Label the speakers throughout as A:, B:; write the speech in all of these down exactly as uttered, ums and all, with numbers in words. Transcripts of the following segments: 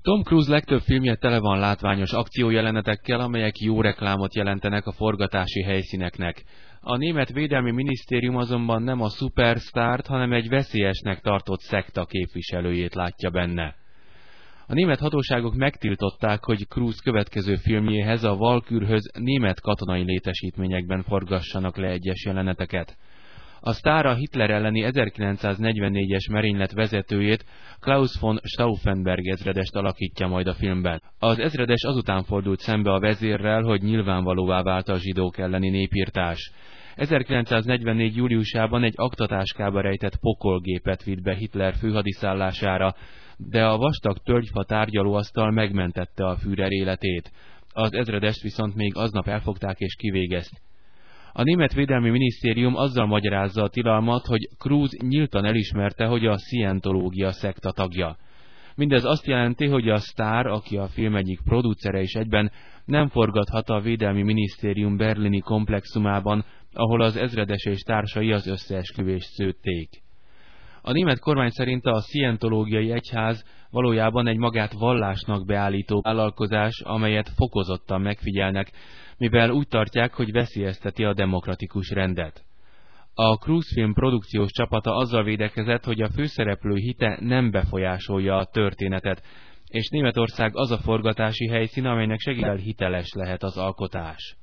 A: Tom Cruise legtöbb filmje tele van látványos akciójelenetekkel, amelyek jó reklámot jelentenek a forgatási helyszíneknek. A német védelmi minisztérium azonban nem a szupersztárt, hanem egy veszélyesnek tartott szekta képviselőjét látja benne. A német hatóságok megtiltották, hogy Cruise következő filmjéhez, a Valkürhöz német katonai létesítményekben forgassanak le egyes jeleneteket. A sztár a Hitler elleni ezerkilencszáznegyvennégyes merénylet vezetőjét, Klaus von Stauffenberg ezredest alakítja majd a filmben. Az ezredes azután fordult szembe a vezérrel, hogy nyilvánvalóvá vált a zsidók elleni népirtás. ezerkilencszáznegyvennégy júliusában egy aktatáskába rejtett pokolgépet vitt be Hitler főhadiszállására, de a vastag tölgyfa tárgyalóasztal megmentette a Führer életét. Az ezredest viszont még aznap elfogták és kivégezték. A német védelmi minisztérium azzal magyarázza a tilalmat, hogy Cruise nyíltan elismerte, hogy a szientológia szekta tagja. Mindez azt jelenti, hogy a sztár, aki a film egyik producere is egyben, nem forgathat a védelmi minisztérium berlini komplexumában, ahol az ezredes és társai az összeesküvést szőtték. A német kormány szerint a szientológiai egyház valójában egy magát vallásnak beállító vállalkozás, amelyet fokozottan megfigyelnek, mivel úgy tartják, hogy veszélyezteti a demokratikus rendet. A Cruise film produkciós csapata azzal védekezett, hogy a főszereplő hite nem befolyásolja a történetet, és Németország az a forgatási helyszín, amelynek segítségével hiteles lehet az alkotás.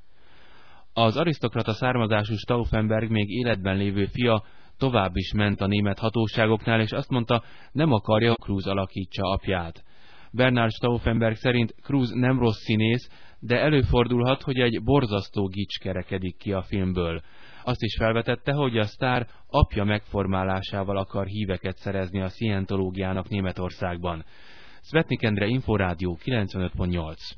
A: Az arisztokrata származású Stauffenberg még életben lévő fia tovább is ment a német hatóságoknál, és azt mondta, nem akarja, hogy Cruise alakítsa apját. Bernard Stauffenberg szerint Cruise nem rossz színész, de előfordulhat, hogy egy borzasztó gics kerekedik ki a filmből. Azt is felvetette, hogy a sztár apja megformálásával akar híveket szerezni a szientológiának Németországban. Szvetnik Endre, Inforádió kilencvenöt pont nyolc.